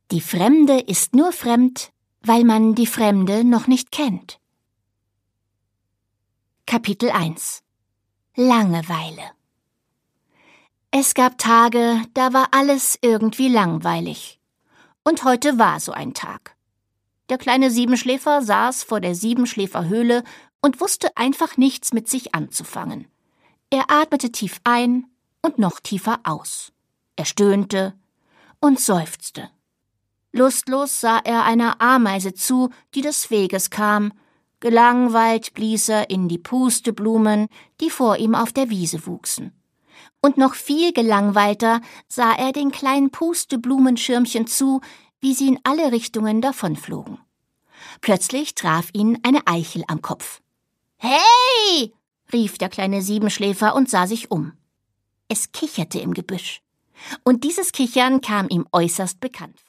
Die Fremde ist nur fremd, weil man die Fremde noch nicht kennt. Kapitel 1 Langeweile. Es gab Tage, da war alles irgendwie langweilig. Und heute war so ein Tag. Der kleine Siebenschläfer saß vor der Siebenschläferhöhle und wusste einfach nichts mit sich anzufangen. Er atmete tief ein und noch tiefer aus. Er stöhnte und seufzte. Lustlos sah er einer Ameise zu, die des Weges kam. Gelangweilt blies er in die Pusteblumen, die vor ihm auf der Wiese wuchsen. Und noch viel gelangweilter sah er den kleinen Pusteblumenschirmchen zu, wie sie in alle Richtungen davonflogen. Plötzlich traf ihn eine Eichel am Kopf. »Hey!« rief der kleine Siebenschläfer und sah sich um. Es kicherte im Gebüsch. Und dieses Kichern kam ihm äußerst bekannt vor.